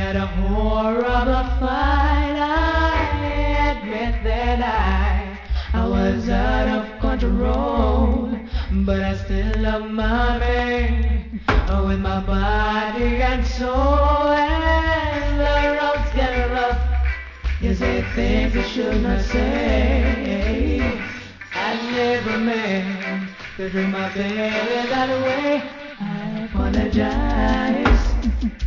had a horror of the fight. I admit that I was out of control, but I still love my man with my body and soul. And the roads get rough. You say things you should not say. I never meant to do my baby that way. I apologize.